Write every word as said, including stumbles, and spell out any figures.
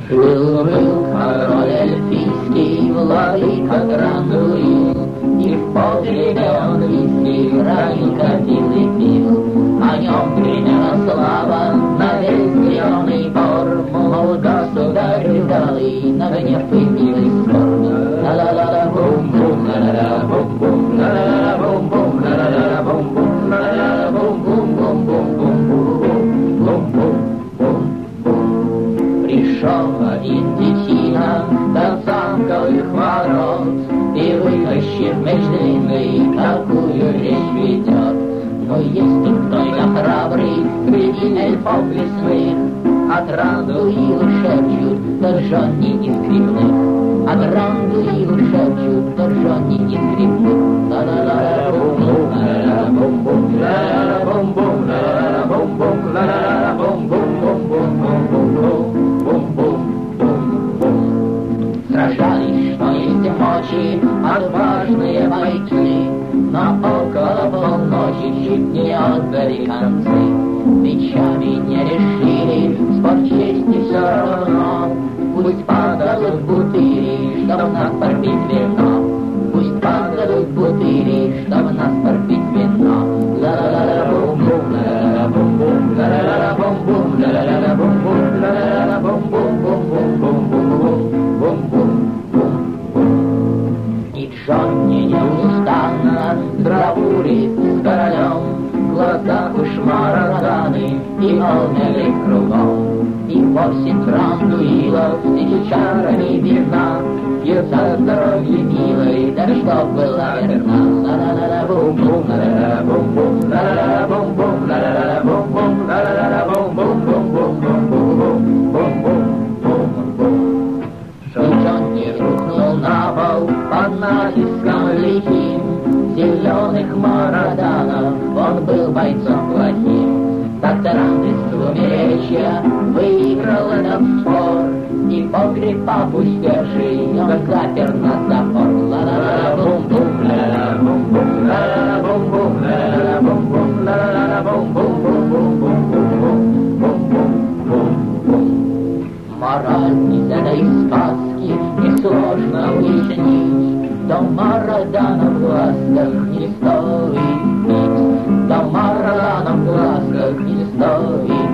Жил-был король эльфийский, владыка Грандуил, и в погребе он виски гранил, катил и пил. О нем гремела слава на весь зеленый бор, мол, государь удалый, на гнев и милый скор. Ла-ла-ла-ла, бум-бум, ла-ла-ла, бум-бум, ла-ла-ла, бум-бум, ла-ла-ла, бум-бум, ла-ла-ла, бум-бум-бум-бум-бум-бум-бум-бум. Пришел один детина до замковых ворот и, вытащив меч длинный, такую речь ведет. Но есть тут кто-то храбрый среди эльфов лесных, от Рандуила шепчут, да жжённи не скрипных. От Рандуила шепчут, да жжённи не скрипных. Ла-ла-ла, бум-бум, ла-ла-ла, бум-бум, ла-ла-ла, бум-бум, ла-ла-ла, бум-бум, ла-ла-ла, бум-бум, бум-бум, бум-бум. Сражались, что есть мочи, отважные бойцы, но около полночи чуть не отдали концы. Мечами не решили, спор чести все равно. Пусть падают бутыли, чтоб нас пропить вино. Пусть падают бутыли, чтоб нас пропить вино. Ла-ла-ла-ла, бум-бум, ла-ла-ла, бум-бум, ла-ла-ла, бум-бум, ла-ла-ла, бум-бум, ла-ла-ла, бум-бум, бум-бум-бум-бум-бум. И Джонни неустанно бравурит с королем, глаза уж Мараданы и молнели кругом. И восемь Рандуилов с чарами вина пьют за здоровье милой, да чтоб была верна. Ла-ла-ла-ла, бум-бум, ла-ла-ла, бум-бум, ла-ла-ла, бум-бум, ла-ла-ла, бум-бум, ла-ла-ла, бум-бум, бум-бум, бум-бум. Джонни рухнул на пол под натиском лихим зеленых мараданов, он был бойцом плохим. Так-то Ранды с двумеречья выиграл этот спор, и погреб опустевший он запер на запор. Ла-ла-ла, бум-бум, ла-ла-ла, бум-бум, ла-ла-ла, бум-бум, ла-ла-ла, бум-бум, ла-ла-ла, бум-бум, бум-бум, бум-бум. Мораль из этой сказки несложно уяснить, до Марадана в глазках не стоит пить, до Марадана в глазках не стоит